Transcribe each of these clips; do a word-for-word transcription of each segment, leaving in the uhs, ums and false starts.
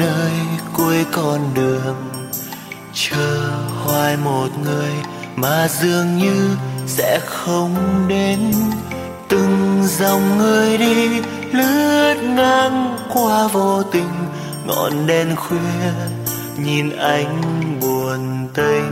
nơi cuối con đường, chờ hoài một người mà dường như sẽ không đến. Từng dòng người đi lướt ngang qua vô tình, ngọn đèn khuya nhìn anh buồn tênh.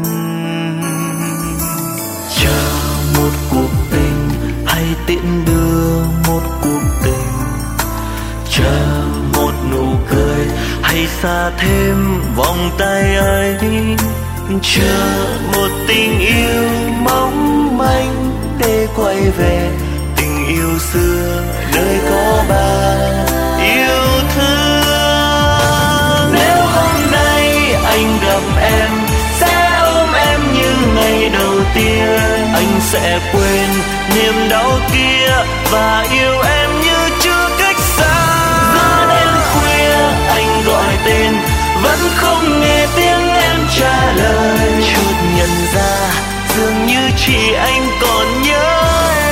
Chờ một cuộc tình hay tiễn đưa một cuộc tình, chờ một nụ cười hay xa thêm vòng tay ấy, chờ một tình yêu mong manh để quay về tình yêu xưa nơi có bao yêu thương. Nếu hôm nay anh gặp em sẽ ôm em như ngày đầu tiên, anh sẽ quên niềm đau kia và yêu em như chưa cách xa. Giữa đêm khuya anh gọi tên vẫn không nghe tiếng em trả lời, chợt nhận ra dường như chỉ anh còn nhớ em.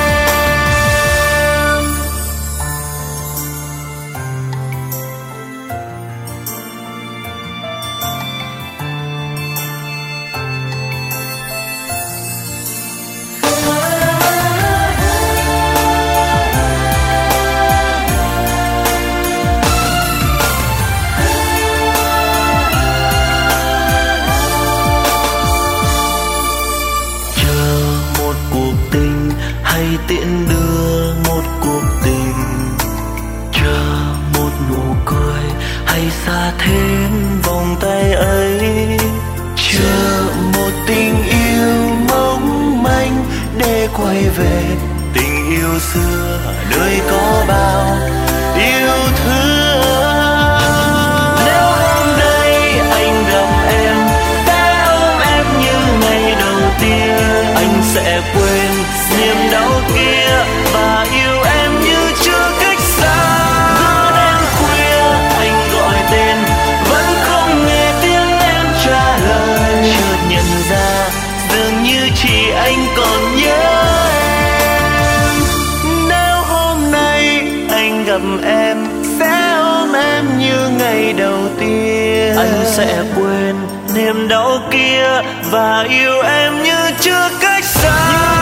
Tiễn đưa một cuộc tình, chờ một nụ cười hay xa thêm vòng tay ấy, chờ một tình yêu mong manh để quay về tình yêu xưa nơi có bao yêu thương. Nếu hôm nay anh gặp em sẽ ôm em như ngày đầu tiên, anh sẽ quên niềm đau kia và yêu em như chưa cách xa. Giữa đêm khuya anh gọi tên vẫn không nghe tiếng em trả lời, chợt nhận ra dường như chỉ anh còn nhớ em. Nếu hôm nay anh gặp em sẽ ôm em như ngày đầu tiên, anh sẽ quên niềm đau kia và yêu em như chưa cách xa.